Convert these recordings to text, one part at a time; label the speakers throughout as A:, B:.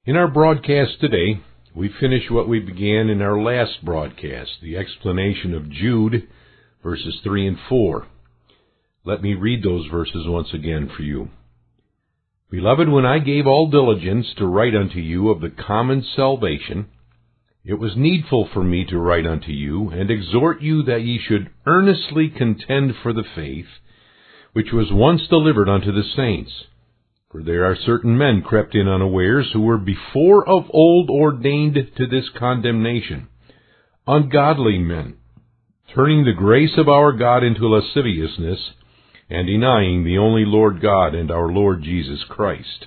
A: In our broadcast today, we finish what we began in our last broadcast, the explanation of Jude, verses 3 and 4. Let me read those verses once again for you. Beloved, when I gave all diligence to write unto you of the common salvation, it was needful for me to write unto you, and exhort you that ye should earnestly contend for the faith, which was once delivered unto the saints. For there are certain men crept in unawares, who were before of old ordained to this condemnation, ungodly men, turning the grace of our God into lasciviousness, and denying the only Lord God and our Lord Jesus Christ.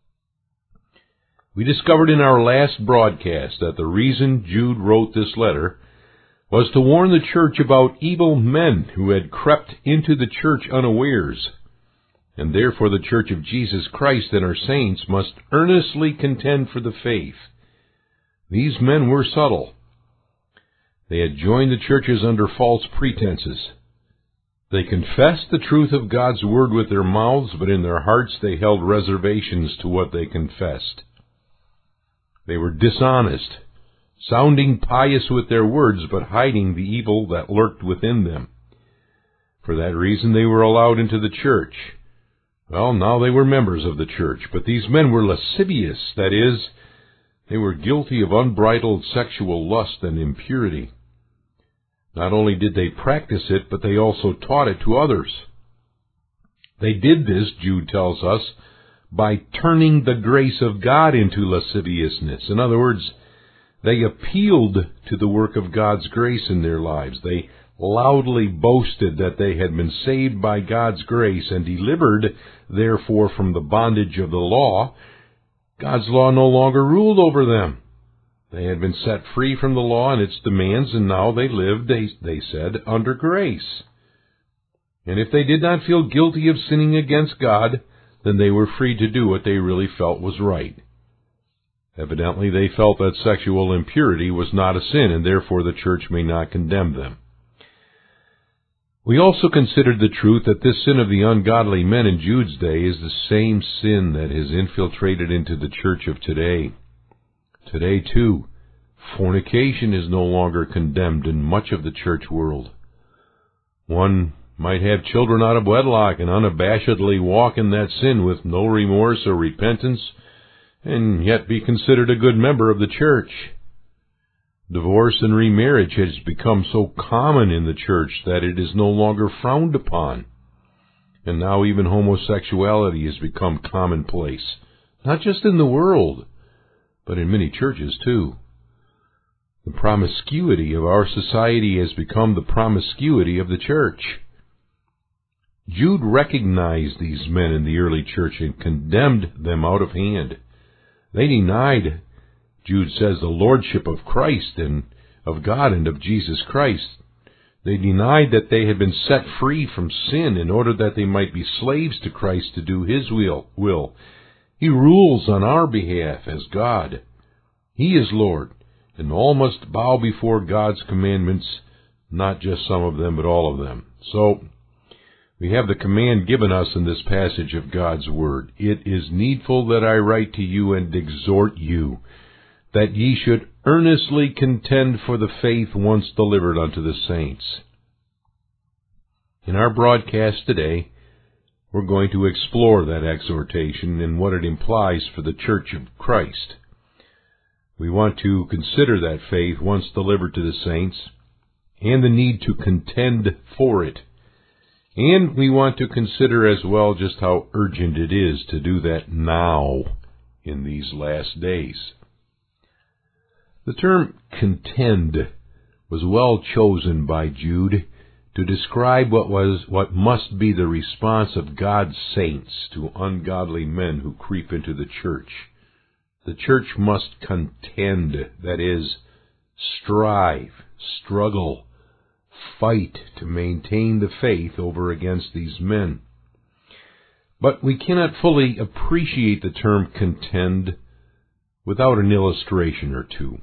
A: We discovered in our last broadcast that the reason Jude wrote this letter was to warn the church about evil men who had crept into the church unawares, and therefore the church of Jesus Christ and our saints must earnestly contend for the faith. These men were subtle. They had joined the churches under false pretenses. They confessed the truth of God's word with their mouths, but in their hearts they held reservations to what they confessed. They were dishonest, sounding pious with their words, but hiding the evil that lurked within them. For that reason they were allowed into the church. Well, now they were members of the church, but these men were lascivious, that is, they were guilty of unbridled sexual lust and impurity. Not only did they practice it, but they also taught it to others. They did this, Jude tells us, by turning the grace of God into lasciviousness. In other words, they appealed to the work of God's grace in their lives. They loudly boasted that they had been saved by God's grace and delivered, therefore, from the bondage of the law. God's law no longer ruled over them. They had been set free from the law and its demands, and now they lived, they said, under grace. And if they did not feel guilty of sinning against God, then they were free to do what they really felt was right. Evidently, they felt that sexual impurity was not a sin, and therefore the church may not condemn them. We also considered the truth that this sin of the ungodly men in Jude's day is the same sin that has infiltrated into the church of today. Today, too, fornication is no longer condemned in much of the church world. One might have children out of wedlock and unabashedly walk in that sin with no remorse or repentance, and yet be considered a good member of the church. Divorce and remarriage has become so common in the church that it is no longer frowned upon. And now even homosexuality has become commonplace, not just in the world, but in many churches too. The promiscuity of our society has become the promiscuity of the church. Jude recognized these men in the early church and condemned them out of hand. They denied, Jude says, the lordship of Christ and of God and of Jesus Christ. They denied that they had been set free from sin in order that they might be slaves to Christ to do His will. He rules on our behalf as God. He is Lord, and all must bow before God's commandments, not just some of them, but all of them. So, we have the command given us in this passage of God's Word. It is needful that I write to you and exhort you, that ye should earnestly contend for the faith once delivered unto the saints. In our broadcast today, we're going to explore that exhortation and what it implies for the Church of Christ. We want to consider that faith once delivered to the saints, and the need to contend for it. And we want to consider as well just how urgent it is to do that now in these last days. The term contend was well chosen by Jude to describe what must be the response of God's saints to ungodly men who creep into the church. The church must contend, that is, strive, struggle, fight to maintain the faith over against these men. But we cannot fully appreciate the term contend without an illustration or two.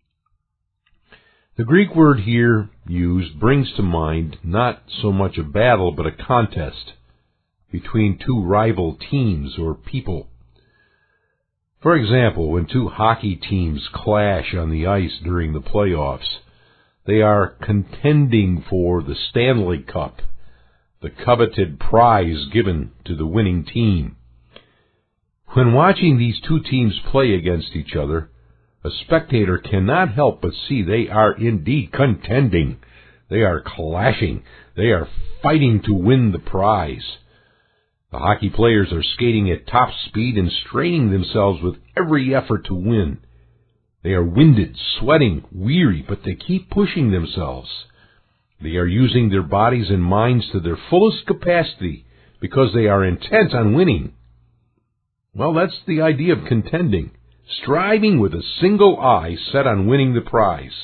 A: The Greek word here used brings to mind not so much a battle, but a contest between two rival teams or people. For example, when two hockey teams clash on the ice during the playoffs, they are contending for the Stanley Cup, the coveted prize given to the winning team. When watching these two teams play against each other, a spectator cannot help but see they are indeed contending. They are clashing. They are fighting to win the prize. The hockey players are skating at top speed and straining themselves with every effort to win. They are winded, sweating, weary, but they keep pushing themselves. They are using their bodies and minds to their fullest capacity because they are intent on winning. Well, that's the idea of contending, striving with a single eye set on winning the prize.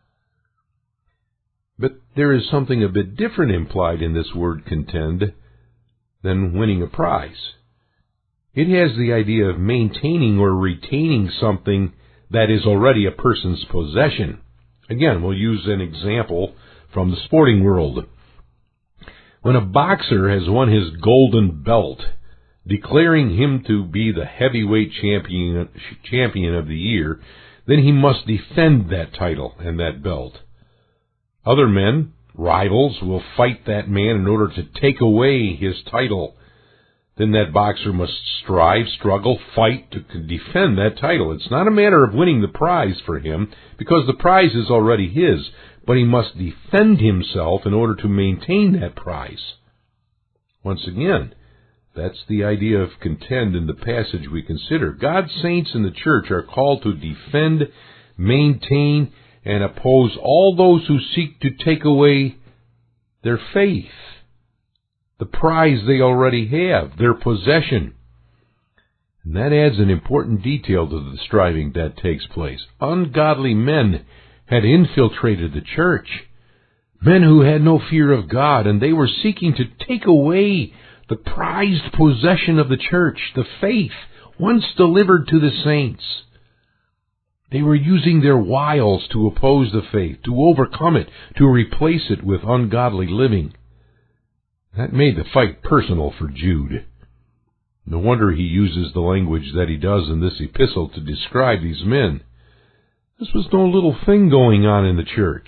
A: But there is something a bit different implied in this word contend than winning a prize. It has the idea of maintaining or retaining something that is already a person's possession. Again, we'll use an example from the sporting world. When a boxer has won his golden belt, declaring him to be the heavyweight champion of the year, then he must defend that title and that belt. Other men, rivals, will fight that man in order to take away his title. Then that boxer must strive, struggle, fight to defend that title. It's not a matter of winning the prize for him, because the prize is already his, but he must defend himself in order to maintain that prize. Once again, that's the idea of contend in the passage we consider. God's saints in the church are called to defend, maintain, and oppose all those who seek to take away their faith, the prize they already have, their possession. And that adds an important detail to the striving that takes place. Ungodly men had infiltrated the church, men who had no fear of God, and they were seeking to take away the prized possession of the church, the faith once delivered to the saints. They were using their wiles to oppose the faith, to overcome it, to replace it with ungodly living. That made the fight personal for Jude. No wonder he uses the language that he does in this epistle to describe these men. This was no little thing going on in the church.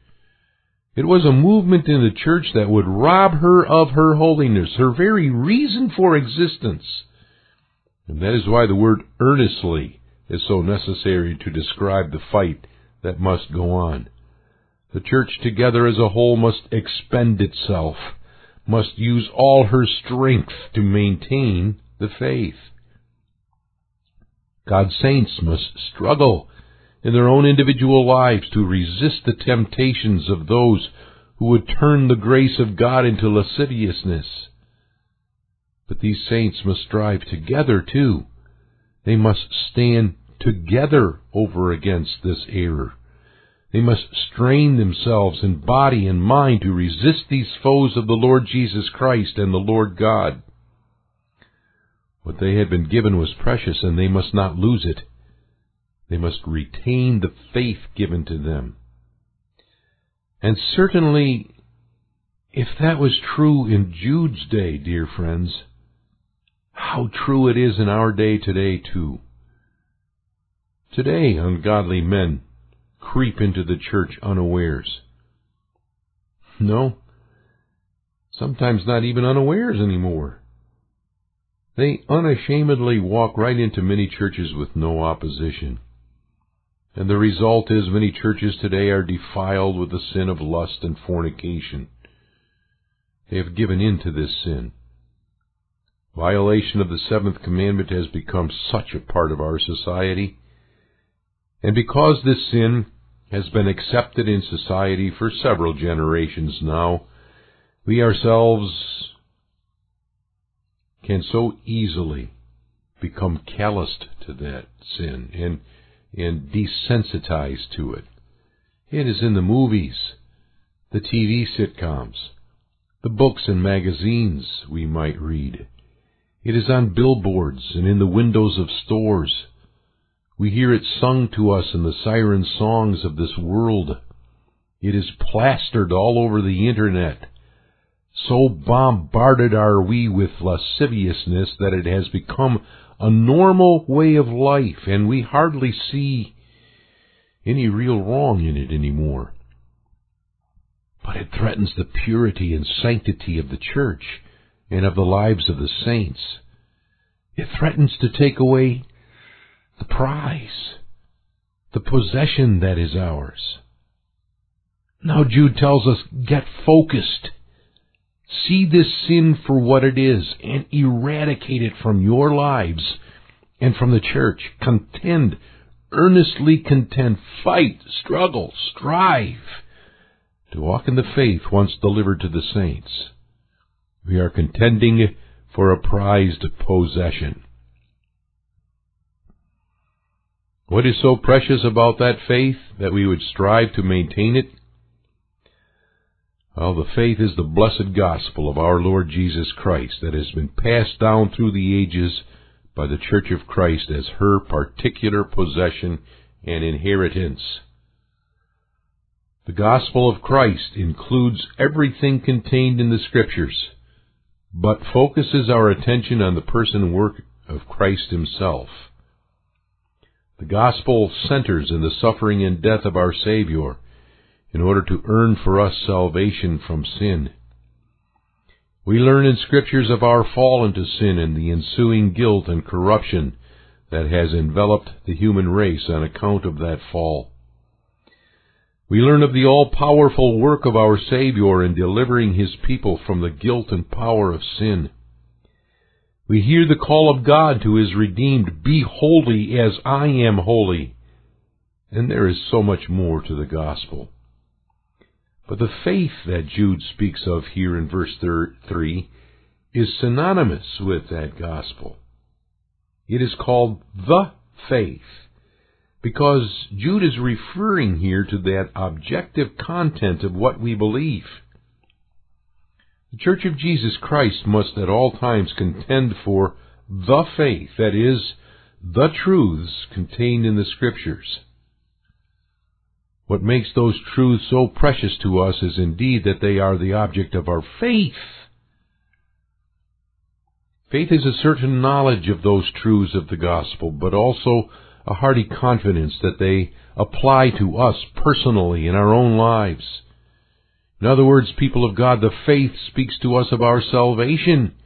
A: It was a movement in the church that would rob her of her holiness, her very reason for existence. And that is why the word earnestly is so necessary to describe the fight that must go on. The church together as a whole must expend itself, must use all her strength to maintain the faith. God's saints must struggle in their own individual lives to resist the temptations of those who would turn the grace of God into lasciviousness. But these saints must strive together too. They must stand together over against this error. They must strain themselves in body and mind to resist these foes of the Lord Jesus Christ and the Lord God. What they had been given was precious, and they must not lose it. They must retain the faith given to them. And certainly, if that was true in Jude's day, dear friends, how true it is in our day today, too. Today, ungodly men creep into the church unawares. No, sometimes not even unawares anymore. They unashamedly walk right into many churches with no opposition. And the result is many churches today are defiled with the sin of lust and fornication. They have given in to this sin. Violation of the seventh commandment has become such a part of our society. And because this sin has been accepted in society for several generations now, we ourselves can so easily become calloused to that sin and desensitized to it. It is in the movies, the TV sitcoms, the books and magazines we might read. It is on billboards and in the windows of stores. We hear it sung to us in the siren songs of this world. It is plastered all over the internet. So bombarded are we with lasciviousness that it has become a normal way of life, and we hardly see any real wrong in it anymore. But it threatens the purity and sanctity of the church and of the lives of the saints. It threatens to take away the prize, the possession that is ours. Now Jude tells us, get focused. See this sin for what it is and eradicate it from your lives and from the church. Contend, earnestly contend, fight, struggle, strive to walk in the faith once delivered to the saints. We are contending for a prized possession. What is so precious about that faith that we would strive to maintain it? Well, the faith is the blessed gospel of our Lord Jesus Christ that has been passed down through the ages by the Church of Christ as her particular possession and inheritance. The gospel of Christ includes everything contained in the Scriptures, but focuses our attention on the person and work of Christ himself. The gospel centers in the suffering and death of our Savior in order to earn for us salvation from sin. We learn in Scriptures of our fall into sin and the ensuing guilt and corruption that has enveloped the human race on account of that fall. We learn of the all-powerful work of our Savior in delivering His people from the guilt and power of sin. We hear the call of God to His redeemed, be holy as I am holy. And there is so much more to the gospel. But the faith that Jude speaks of here in verse 3 is synonymous with that gospel. It is called the faith, because Jude is referring here to that objective content of what we believe. The Church of Jesus Christ must at all times contend for the faith, that is, the truths contained in the Scriptures. What makes those truths so precious to us is indeed that they are the object of our faith. Faith is a certain knowledge of those truths of the gospel, but also a hearty confidence that they apply to us personally in our own lives. In other words, people of God, the faith speaks to us of our salvation,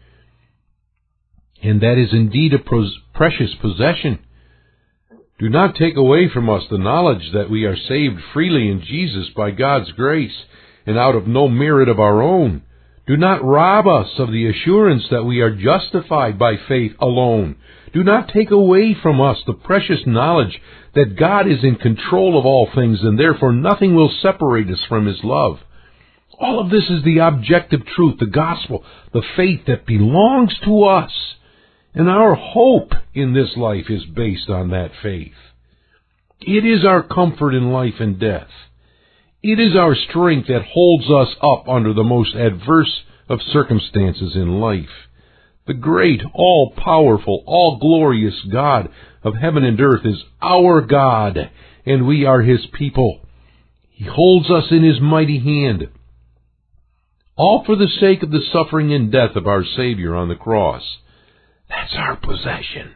A: and that is indeed a precious possession. Do not take away from us the knowledge that we are saved freely in Jesus by God's grace and out of no merit of our own. Do not rob us of the assurance that we are justified by faith alone. Do not take away from us the precious knowledge that God is in control of all things and therefore nothing will separate us from His love. All of this is the objective truth, the gospel, the faith that belongs to us. And our hope in this life is based on that faith. It is our comfort in life and death. It is our strength that holds us up under the most adverse of circumstances in life. The great, all-powerful, all-glorious God of heaven and earth is our God, and we are His people. He holds us in His mighty hand, all for the sake of the suffering and death of our Savior on the cross. That's our possession.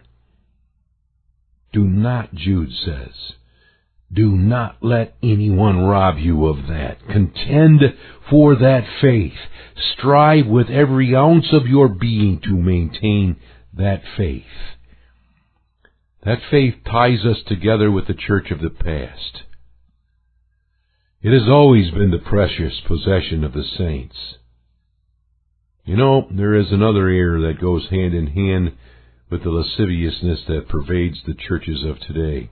A: Do not, Jude says, do not let anyone rob you of that. Contend for that faith. Strive with every ounce of your being to maintain that faith. That faith ties us together with the church of the past. It has always been the precious possession of the saints. You know, there is another error that goes hand in hand with the lasciviousness that pervades the churches of today.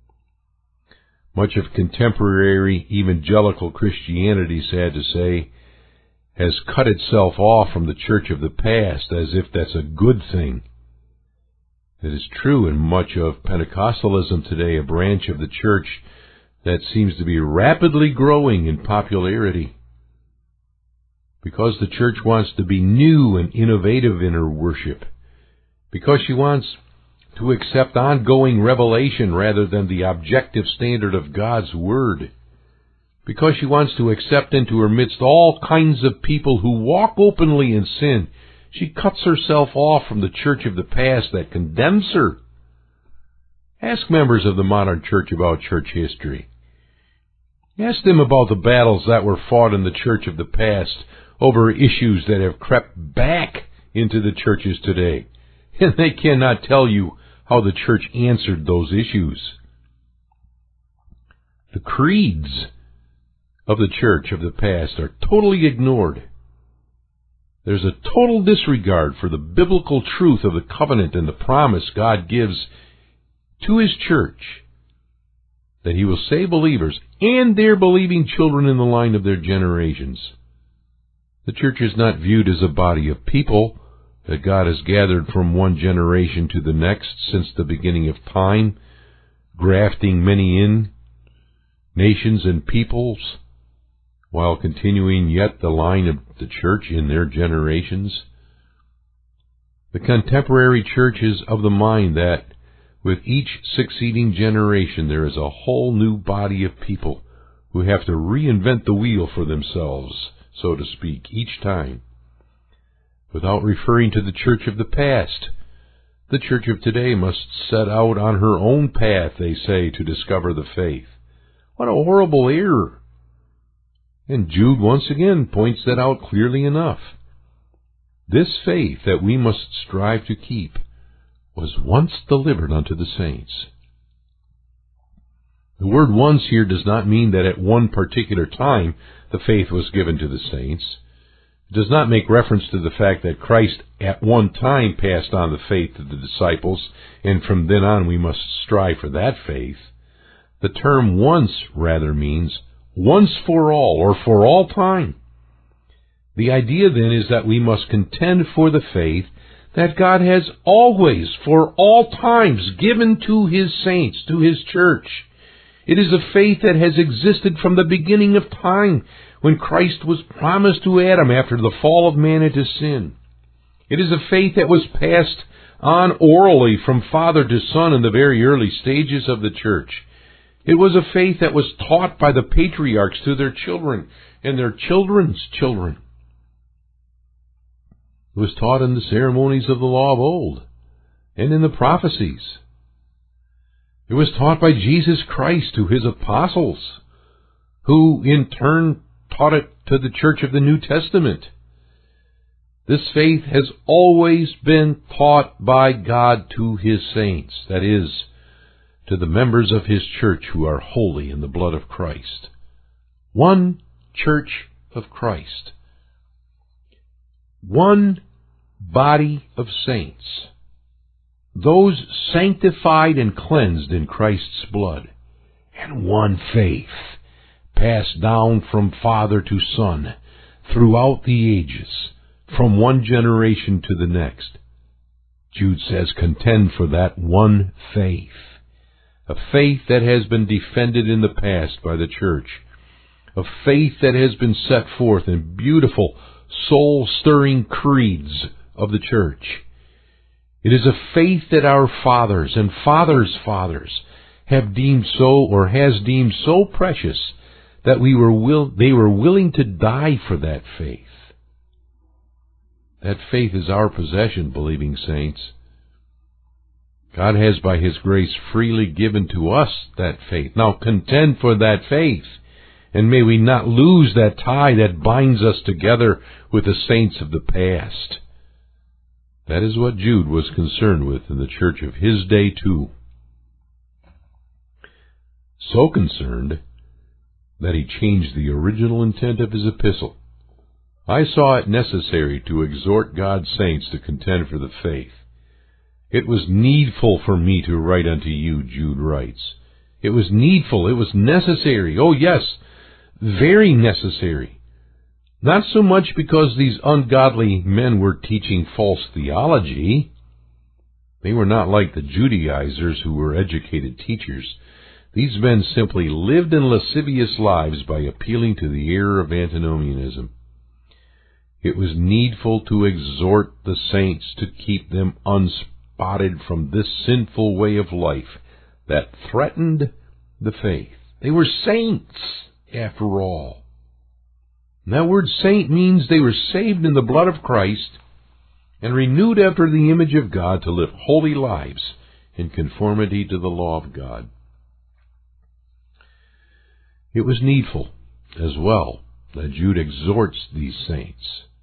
A: Much of contemporary evangelical Christianity, sad to say, has cut itself off from the church of the past as if that's a good thing. It is true in much of Pentecostalism today, a branch of the church that seems to be rapidly growing in popularity. Because the church wants to be new and innovative in her worship. Because she wants to accept ongoing revelation rather than the objective standard of God's Word. Because she wants to accept into her midst all kinds of people who walk openly in sin. She cuts herself off from the church of the past that condemns her. Ask members of the modern church about church history. Ask them about the battles that were fought in the church of the past over issues that have crept back into the churches today. And they cannot tell you how the church answered those issues. The creeds of the church of the past are totally ignored. There's a total disregard for the biblical truth of the covenant and the promise God gives to His church that He will save believers and their believing children in the line of their generations. The church is not viewed as a body of people that God has gathered from one generation to the next since the beginning of time, grafting many in, nations and peoples, while continuing yet the line of the church in their generations. The contemporary church is of the mind that with each succeeding generation there is a whole new body of people who have to reinvent the wheel for themselves, so to speak, each time. Without referring to the church of the past, the church of today must set out on her own path, they say, to discover the faith. What a horrible error! And Jude once again points that out clearly enough. This faith that we must strive to keep was once delivered unto the saints. The word once here does not mean that at one particular time the faith was given to the saints. It does not make reference to the fact that Christ at one time passed on the faith to the disciples, and from then on we must strive for that faith. The term once rather means once for all, or for all time. The idea then is that we must contend for the faith that God has always, for all times, given to His saints, to His church. It is a faith that has existed from the beginning of time, when Christ was promised to Adam after the fall of man into sin. It is a faith that was passed on orally from father to son in the very early stages of the church. It was a faith that was taught by the patriarchs to their children and their children's children. It was taught in the ceremonies of the law of old and in the prophecies. It was taught by Jesus Christ to His apostles, who in turn taught it to the church of the New Testament. This faith has always been taught by God to His saints, that is, to the members of His church who are holy in the blood of Christ. One church of Christ. One body of saints. Those sanctified and cleansed in Christ's blood. And one faith, passed down from father to son, throughout the ages, from one generation to the next. Jude says, contend for that one faith. A faith that has been defended in the past by the church. A faith that has been set forth in beautiful, soul-stirring creeds of the church. It is a faith that our fathers and fathers' fathers have deemed so, or has deemed so precious, that they were willing to die for that faith. That faith is our possession, believing saints. God has by His grace freely given to us that faith. Now contend for that faith, and may we not lose that tie that binds us together with the saints of the past. That is what Jude was concerned with in the church of his day too. So concerned that he changed the original intent of his epistle. I saw it necessary to exhort God's saints to contend for the faith. It was needful for me to write unto you, Jude writes. It was needful, it was necessary. Oh yes, very necessary. Not so much because these ungodly men were teaching false theology. They were not like the Judaizers who were educated teachers. These men simply lived in lascivious lives by appealing to the error of antinomianism. It was needful to exhort the saints to keep them unspotted from this sinful way of life that threatened the faith. They were saints, after all. And that word saint means they were saved in the blood of Christ, and renewed after the image of God to live holy lives in conformity to the law of God. It was needful, as well, that Jude exhorts these saints.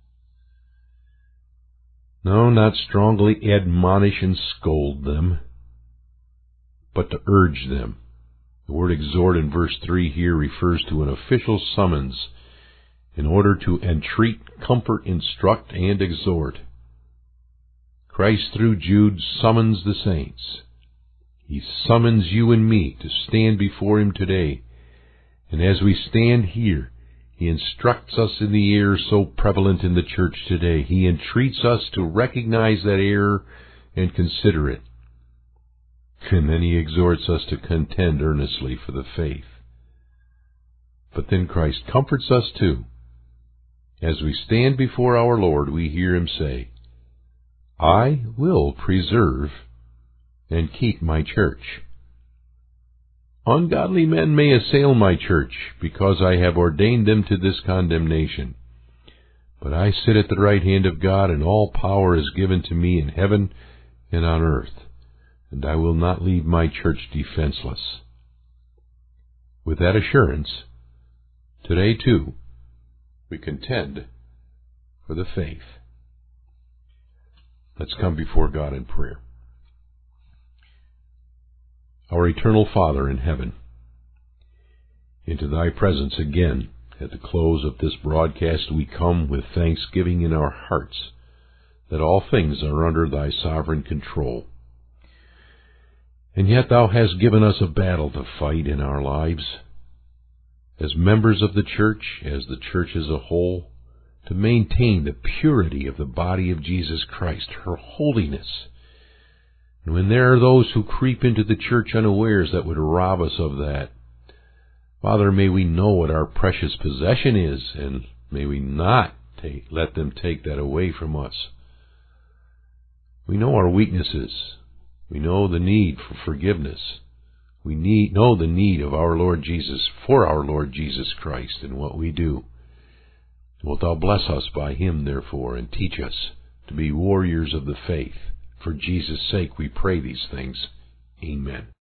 A: No, not strongly admonish and scold them, but to urge them. The word exhort in verse 3 here refers to an official summons in order to entreat, comfort, instruct, and exhort. Christ, through Jude, summons the saints. He summons you and me to stand before Him today. And as we stand here, He instructs us in the error so prevalent in the church today. He entreats us to recognize that error and consider it. And then He exhorts us to contend earnestly for the faith. But then Christ comforts us too. As we stand before our Lord, we hear Him say, I will preserve and keep my church. Ungodly men may assail my church, because I have ordained them to this condemnation. But I sit at the right hand of God, and all power is given to me in heaven and on earth, and I will not leave my church defenseless. With that assurance, today too, we contend for the faith. Let's come before God in prayer. Our eternal Father in heaven, into Thy presence again at the close of this broadcast we come with thanksgiving in our hearts that all things are under Thy sovereign control. And yet Thou hast given us a battle to fight in our lives, as members of the church, as the church as a whole, to maintain the purity of the body of Jesus Christ, her holiness. And when there are those who creep into the church unawares that would rob us of that, Father, may we know what our precious possession is, and may we not let them take that away from us. We know our weaknesses. We know the need for forgiveness. We know the need of our Lord Jesus, for our Lord Jesus Christ, in what we do. Wilt Thou bless us by Him, therefore, and teach us to be warriors of the faith. For Jesus' sake we pray these things. Amen.